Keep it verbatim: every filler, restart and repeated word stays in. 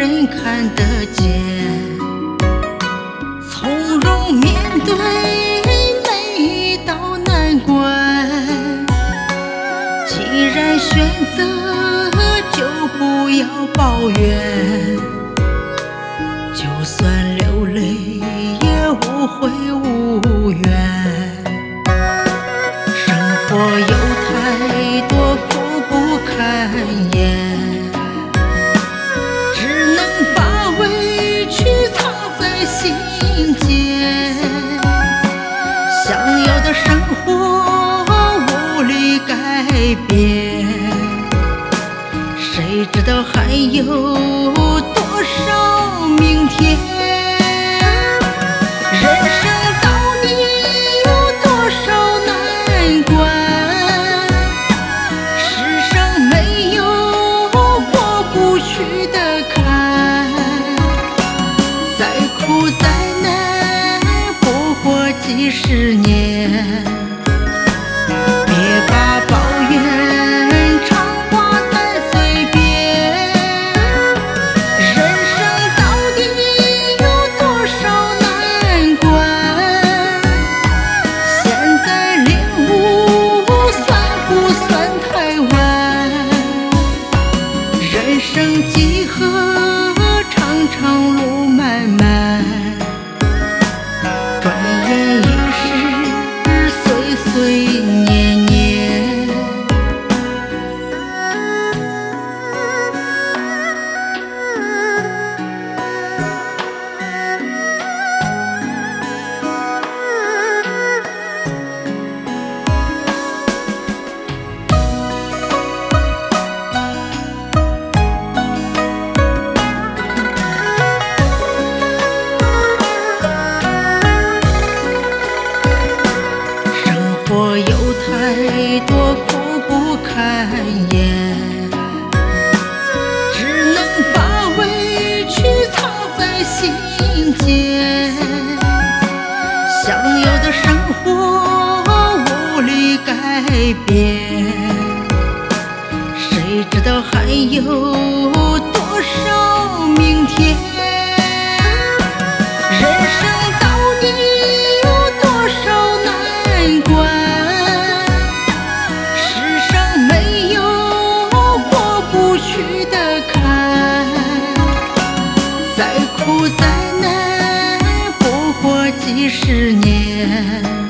人看得见，从容面对每一道难关。既然选择，就不要抱怨，就算流泪也无悔无怨。生活有太多苦不堪言，只能把委屈藏在心间。想要的生活无力改变，谁知道还有多少明天？人生到底有多少难关？世上没有过不去的坎，再苦再难不过几十年。别把抱怨常挂在嘴边，人生到底有多少难关？现在领悟算不算太晚？人生几何长长路漫漫，转眼已是岁岁年年。我有太多苦不堪言，只能把委屈藏在心间。想要的生活无力改变，谁知道还有多少明天？人生到底有多少难关？再苦再难不过几十年。